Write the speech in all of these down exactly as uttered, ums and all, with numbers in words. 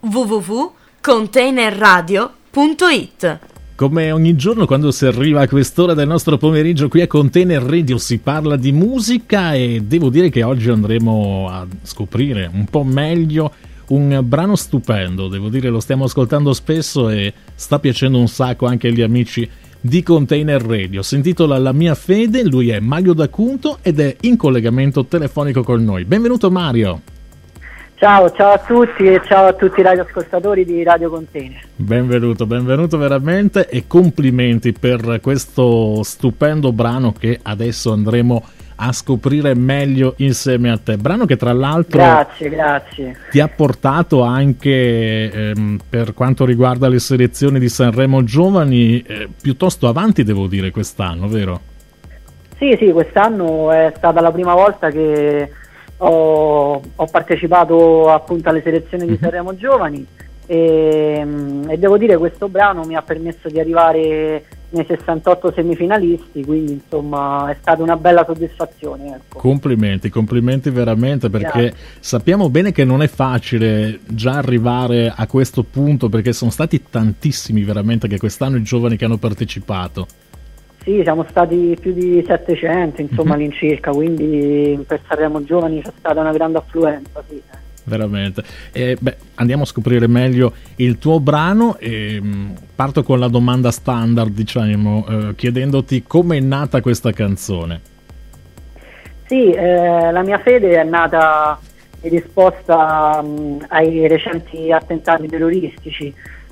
w w w punto container radio punto it. Come ogni giorno quando si arriva a quest'ora del nostro pomeriggio qui a Container Radio si parla di musica e devo dire che oggi andremo a scoprire un po' meglio un brano stupendo, devo dire lo stiamo ascoltando spesso e sta piacendo un sacco anche agli amici di Container Radio. Si intitola La mia fede, lui è Mario D'Acunto ed è in collegamento telefonico con noi. Benvenuto Mario. Ciao, ciao a tutti e ciao a tutti i radioascoltatori di Radio Container. Benvenuto, benvenuto veramente e complimenti per questo stupendo brano che adesso andremo a scoprire meglio insieme a te. Brano che tra l'altro grazie, grazie. ti ha portato anche ehm, per quanto riguarda le selezioni di Sanremo Giovani eh, piuttosto avanti, devo dire, quest'anno, vero? Sì, sì, quest'anno è stata la prima volta che Ho, ho partecipato appunto alle selezioni di Sanremo Giovani e, e devo dire questo brano mi ha permesso di arrivare nei sessantotto semifinalisti, quindi insomma è stata una bella soddisfazione, ecco. Complimenti, complimenti veramente, perché Grazie. Sappiamo bene che non è facile già arrivare a questo punto, perché sono stati tantissimi veramente che quest'anno i giovani che hanno partecipato. Sì, siamo stati più di settecento insomma Mm-hmm. all'incirca, quindi per Sanremo Giovani c'è stata una grande affluenza, sì. Veramente. E, beh, andiamo a scoprire meglio il tuo brano e mh, parto con la domanda standard, diciamo, eh, chiedendoti come è nata questa canzone. Sì, eh, la mia fede è nata in risposta mh, ai recenti attentati terroristici.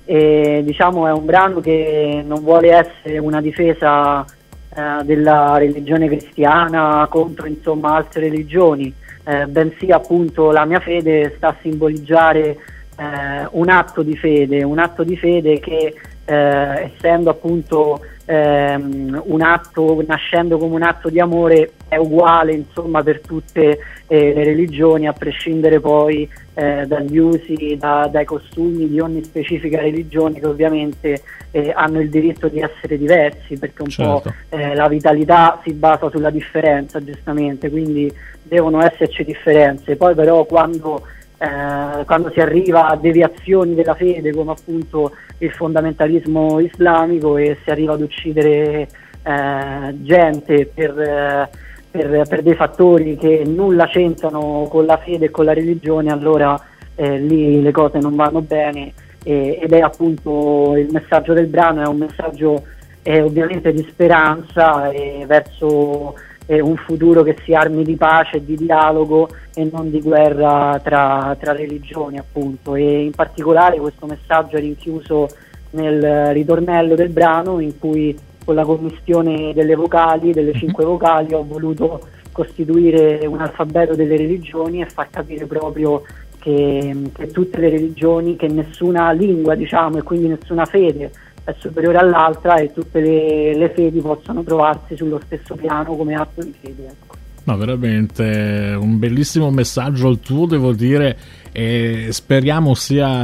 E diciamo è un brano che non vuole essere una difesa eh, della religione cristiana contro insomma altre religioni, eh, bensì appunto la mia fede sta a simboleggiare eh, un atto di fede, un atto di fede che eh, essendo appunto ehm, un atto, nascendo come un atto di amore, è uguale insomma per tutte eh, le religioni, a prescindere poi eh, dagli usi, da, dai costumi di ogni specifica religione, che ovviamente eh, hanno il diritto di essere diversi, perché un Certo. po' eh, la vitalità si basa sulla differenza, giustamente, quindi devono esserci differenze. Poi però quando Eh, quando si arriva a deviazioni della fede come appunto il fondamentalismo islamico e si arriva ad uccidere eh, gente per, eh, per, per dei fattori che nulla c'entrano con la fede e con la religione, allora eh, lì le cose non vanno bene e, ed è appunto il messaggio del brano, è un messaggio eh, ovviamente di speranza e verso eh, un futuro che si armi di pace e di dialogo e non di guerra tra, tra religioni appunto, e in particolare questo messaggio è rinchiuso nel ritornello del brano, in cui con la commistione delle vocali, delle cinque vocali, ho voluto costituire un alfabeto delle religioni e far capire proprio che, che tutte le religioni, che nessuna lingua diciamo e quindi nessuna fede è superiore all'altra e tutte le, le fedi possono trovarsi sullo stesso piano come atto di fede, ecco. No, veramente un bellissimo messaggio il tuo, devo dire, e speriamo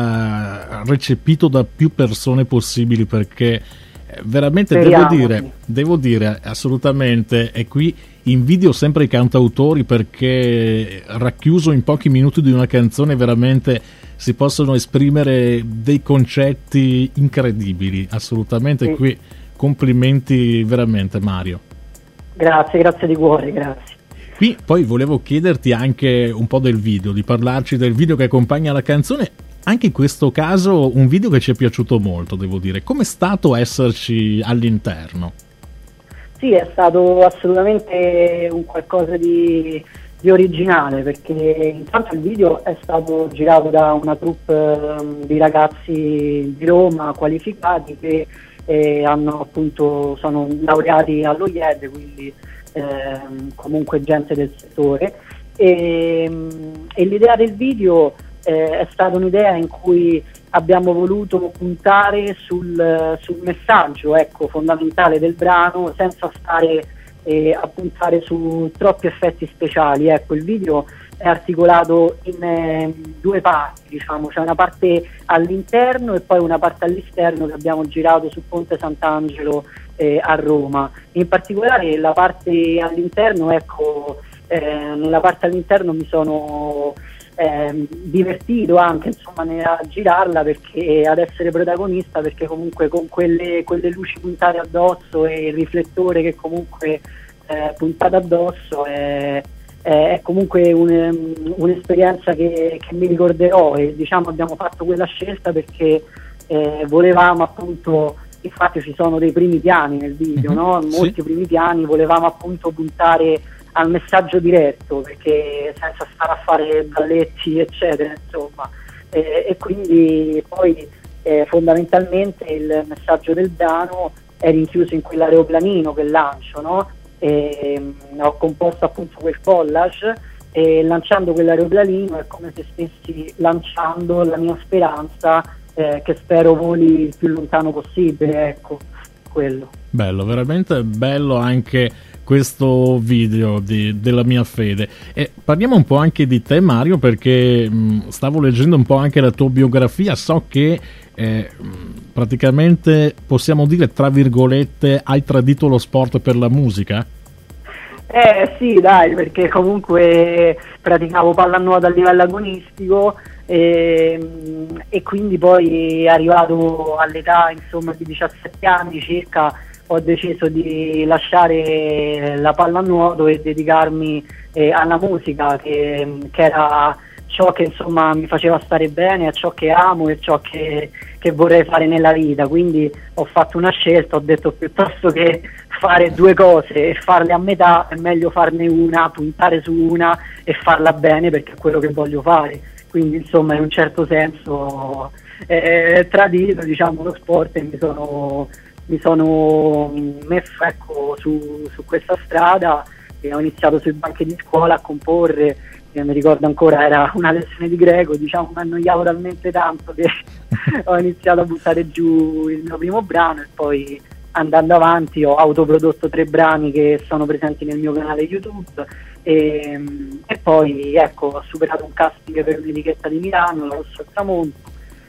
sia recepito da più persone possibili, perché veramente Speriamo, devo dire, sì. devo dire assolutamente, e qui invidio sempre i cantautori, perché racchiuso in pochi minuti di una canzone veramente si possono esprimere dei concetti incredibili, assolutamente. Sì. Qui complimenti veramente Mario. Grazie, grazie di cuore, grazie. Qui poi volevo chiederti anche un po' del video, di parlarci del video che accompagna la canzone. Anche in questo caso un video che ci è piaciuto molto, devo dire. Com'è stato esserci all'interno? Sì, è stato assolutamente un qualcosa di, di originale, perché intanto il video è stato girato da una troupe um, di ragazzi di Roma qualificati che eh, hanno appunto sono laureati allo I E D, quindi ehm, comunque gente del settore, e, e l'idea del video eh, è stata un'idea in cui abbiamo voluto puntare sul, sul messaggio, ecco, fondamentale del brano, senza stare eh, a puntare su troppi effetti speciali. Ecco, il video è articolato in eh, due parti, diciamo, c'è una parte all'interno e poi una parte all'esterno che abbiamo girato su Ponte Sant'Angelo eh, a Roma. In particolare la parte all'interno, ecco, eh, nella parte all'interno mi sono eh, divertito anche insomma a girarla, perché ad essere protagonista, perché comunque con quelle, quelle luci puntate addosso e il riflettore che comunque è puntato addosso è, è comunque un, un'esperienza che, che mi ricorderò, e diciamo abbiamo fatto quella scelta perché eh, volevamo appunto, infatti ci sono dei primi piani nel video, mm-hmm. no? Molti sì. primi piani, volevamo appunto puntare al messaggio diretto, perché senza stare a fare balletti eccetera insomma, e, e quindi poi eh, fondamentalmente il messaggio del brano è rinchiuso in quell'aeroplanino che lancio, no? E, mh, ho composto appunto quel collage, e lanciando quell'aeroplanino è come se stessi lanciando la mia speranza, eh, che spero voli il più lontano possibile, ecco, quello. Bello, veramente bello anche questo video di, della mia fede. E parliamo un po' anche di te, Mario, perché mh, stavo leggendo un po' anche la tua biografia, so che eh, praticamente possiamo dire tra virgolette hai tradito lo sport per la musica? Eh sì, dai, perché comunque praticavo pallanuoto a livello agonistico e, e quindi poi arrivato all'età insomma di diciassette anni circa ho deciso di lasciare la pallanuoto e dedicarmi eh, alla musica, che, che era ciò che insomma mi faceva stare bene, è ciò che amo e ciò che, che vorrei fare nella vita. Quindi ho fatto una scelta, ho detto piuttosto che fare due cose e farle a metà è meglio farne una, puntare su una e farla bene, perché è quello che voglio fare. Quindi insomma in un certo senso eh, tradito diciamo lo sport e mi sono mi sono messo ecco su, su questa strada, e ho iniziato sui banchi di scuola a comporre. Io mi ricordo ancora, era una lezione di greco, diciamo mi annoiavo talmente tanto che ho iniziato a buttare giù il mio primo brano, e poi andando avanti ho autoprodotto tre brani che sono presenti nel mio canale YouTube, e, e poi ecco ho superato un casting per un'etichetta di Milano, la Rosso al Tramonto,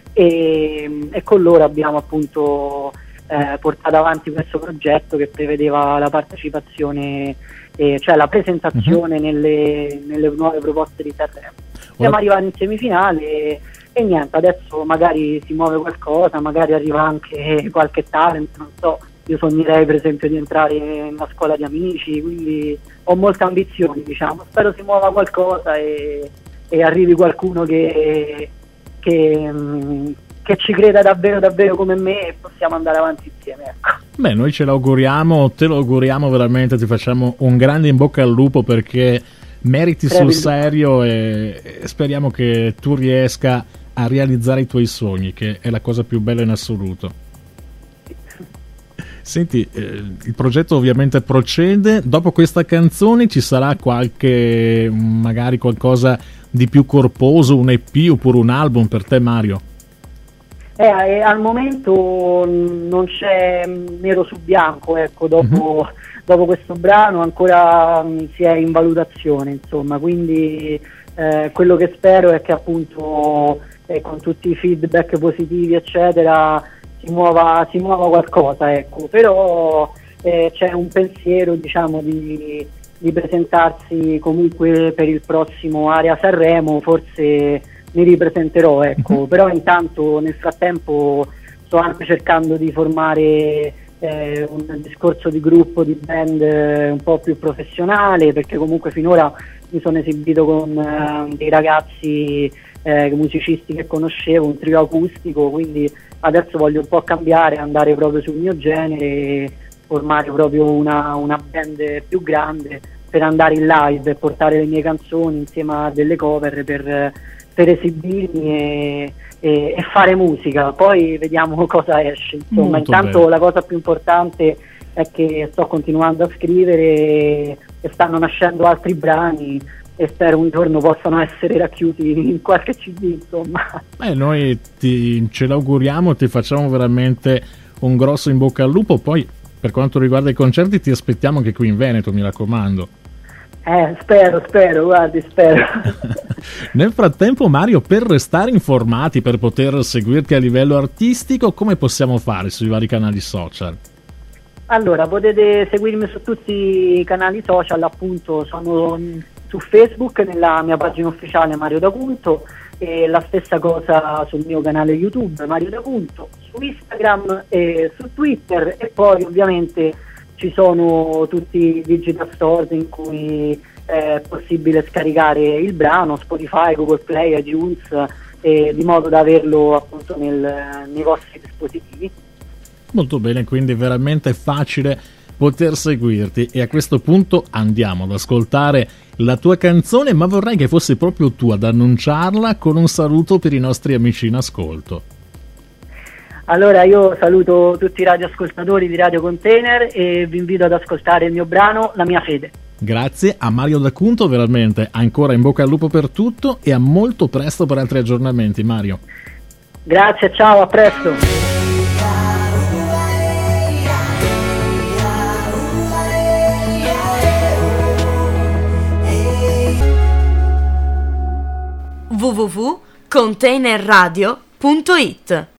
e, e con loro abbiamo appunto Eh, portato avanti questo progetto che prevedeva la partecipazione, eh, cioè la presentazione uh-huh. nelle, nelle nuove proposte di Sanremo. Siamo arrivati in semifinale e, e niente, adesso magari si muove qualcosa, magari arriva anche qualche talent, non so, io sognerei per esempio di entrare in una scuola di amici, quindi ho molte ambizioni, diciamo, spero si muova qualcosa e, e arrivi qualcuno che, che mh, che ci creda davvero davvero come me e possiamo andare avanti insieme, ecco. Beh, noi ce l'auguriamo, te lo auguriamo veramente, ti facciamo un grande in bocca al lupo, perché meriti sul serio, e, e speriamo che tu riesca a realizzare i tuoi sogni, che è la cosa più bella in assoluto. Senti, eh, il progetto ovviamente procede, dopo questa canzone ci sarà qualche, magari qualcosa di più corposo, un E P oppure un album per te, Mario? Eh, al momento non c'è nero su bianco, ecco, dopo, uh-huh. dopo questo brano ancora mh, si è in valutazione, insomma, quindi eh, quello che spero è che appunto eh, con tutti i feedback positivi eccetera si muova, si muova qualcosa, ecco, però eh, c'è un pensiero diciamo di, di presentarsi comunque per il prossimo Area Sanremo, forse mi ripresenterò, ecco. Uh-huh. Però intanto nel frattempo sto anche cercando di formare eh, un discorso di gruppo, di band eh, un po' più professionale, perché comunque finora mi sono esibito con eh, dei ragazzi eh, musicisti che conoscevo, un trio acustico, quindi adesso voglio un po' cambiare, andare proprio sul mio genere e formare proprio una, una band più grande per andare in live e portare le mie canzoni insieme a delle cover per per esibirmi e, e, e fare musica, poi vediamo cosa esce, insomma. Molto intanto bello. La cosa più importante è che sto continuando a scrivere e, e stanno nascendo altri brani e spero un giorno possano essere racchiusi in qualche C D, insomma. Beh, noi ti, ce l'auguriamo, ti facciamo veramente un grosso in bocca al lupo, poi per quanto riguarda i concerti ti aspettiamo anche qui in Veneto, mi raccomando. Eh, spero, spero, guardi, spero. Nel frattempo, Mario, per restare informati, per poter seguirti a livello artistico, come possiamo fare sui vari canali social? Allora, potete seguirmi su tutti i canali social, appunto, sono su Facebook nella mia pagina ufficiale Mario D'Acunto, e la stessa cosa sul mio canale YouTube Mario D'Acunto, su Instagram e su Twitter, e poi ovviamente ci sono tutti i digital stores in cui è possibile scaricare il brano, Spotify, Google Play, iTunes, eh, di modo da averlo appunto nel, nei vostri dispositivi. Molto bene, quindi veramente facile poter seguirti, e a questo punto andiamo ad ascoltare la tua canzone, ma vorrei che fosse proprio tu ad annunciarla con un saluto per i nostri amici in ascolto. Allora io saluto tutti i radioascoltatori di Radio Container e vi invito ad ascoltare il mio brano La mia fede. Grazie a Mario D'Acunto, veramente ancora in bocca al lupo per tutto, e a molto presto per altri aggiornamenti, Mario. Grazie, ciao, a presto. w w w punto container radio punto it